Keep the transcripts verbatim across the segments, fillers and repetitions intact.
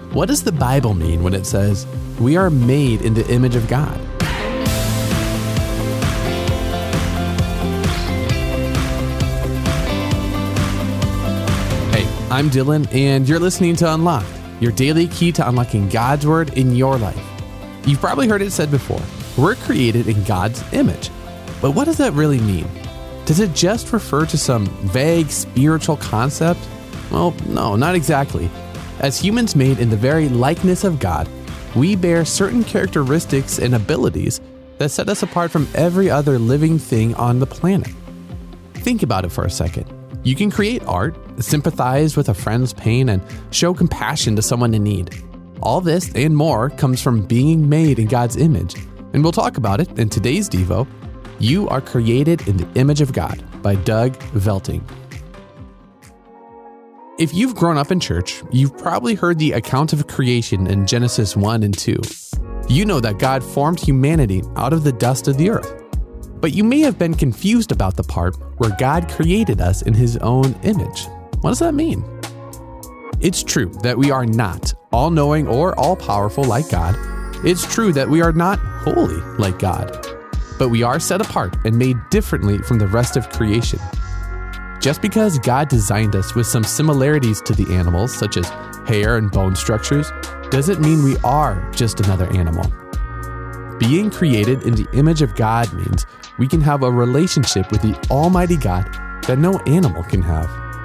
What does the Bible mean when it says we are made in the image of God? Hey, I'm Dylan, and you're listening to Unlocked, your daily key to unlocking God's Word in your life. You've probably heard it said before, we're created in God's image. But what does that really mean? Does it just refer to some vague spiritual concept? Well, no, not exactly. As humans made in the very likeness of God, we bear certain characteristics and abilities that set us apart from every other living thing on the planet. Think about it for a second. You can create art, sympathize with a friend's pain, and show compassion to someone in need. All this and more comes from being made in God's image. And we'll talk about it in today's Devo, You Are Created in the Image of God by Doug Velting. If you've grown up in church, you've probably heard the account of creation in Genesis one and two. You know that God formed humanity out of the dust of the earth. But you may have been confused about the part where God created us in His own image. What does that mean? It's true that we are not all-knowing or all-powerful like God. It's true that we are not holy like God. But we are set apart and made differently from the rest of creation. Just because God designed us with some similarities to the animals, such as hair and bone structures, doesn't mean we are just another animal. Being created in the image of God means we can have a relationship with the Almighty God that no animal can have.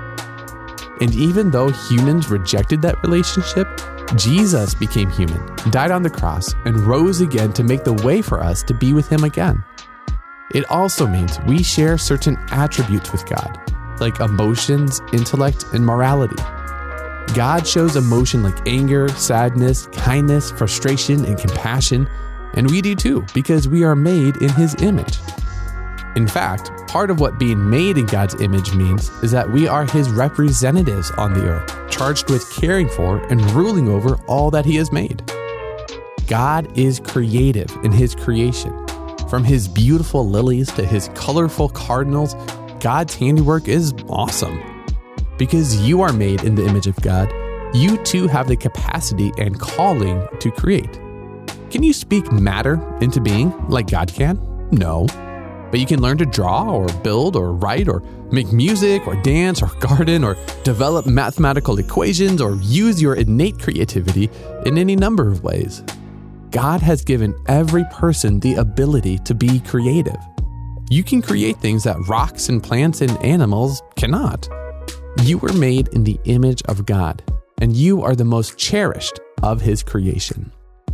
And even though humans rejected that relationship, Jesus became human, died on the cross, and rose again to make the way for us to be with Him again. It also means we share certain attributes with God, like emotions, intellect, and morality. God shows emotion like anger, sadness, kindness, frustration, and compassion, and we do too, because we are made in His image. In fact, part of what being made in God's image means is that we are His representatives on the earth, charged with caring for and ruling over all that He has made. God is creative in His creation. From His beautiful lilies to His colorful cardinals, God's handiwork is awesome. Because you are made in the image of God, you too have the capacity and calling to create. Can you speak matter into being like God can? No. But you can learn to draw or build or write or make music or dance or garden or develop mathematical equations or use your innate creativity in any number of ways. God has given every person the ability to be creative. You can create things that rocks and plants and animals cannot. You were made in the image of God, and you are the most cherished of His creation.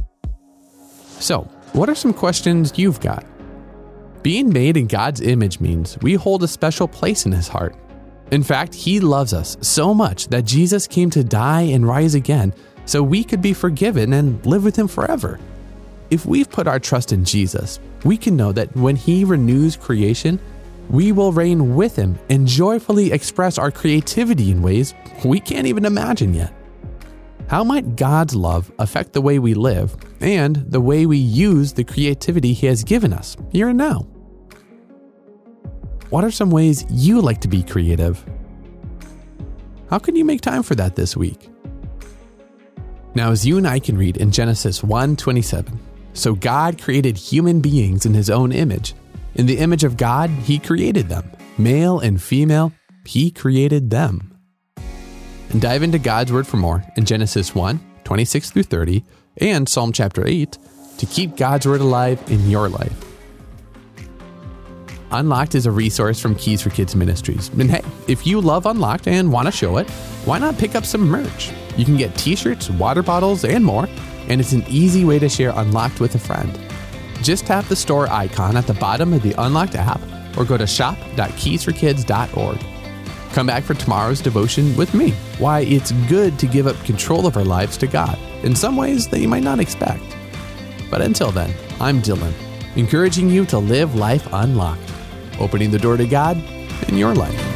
So, what are some questions you've got? Being made in God's image means we hold a special place in His heart. In fact, He loves us so much that Jesus came to die and rise again so we could be forgiven and live with Him forever. If we've put our trust in Jesus, we can know that when He renews creation, we will reign with Him and joyfully express our creativity in ways we can't even imagine yet. How might God's love affect the way we live and the way we use the creativity He has given us here and now? What are some ways you like to be creative? How can you make time for that this week? Now, as you and I can read in Genesis one twenty-seven, so God created human beings in His own image. In the image of God, He created them. Male and female, He created them. And dive into God's Word for more in Genesis one twenty-six through thirty and Psalm chapter eight to keep God's Word alive in your life. Unlocked is a resource from Keys for Kids Ministries. And hey, if you love Unlocked and want to show it, why not pick up some merch? You can get t-shirts, water bottles, and more, and it's an easy way to share Unlocked with a friend. Just tap the store icon at the bottom of the Unlocked app or go to shop dot keys for kids dot org. Come back for tomorrow's devotion with me. Why it's good to give up control of our lives to God in some ways that you might not expect. But until then, I'm Dylan, encouraging you to live life unlocked, opening the door to God in your life.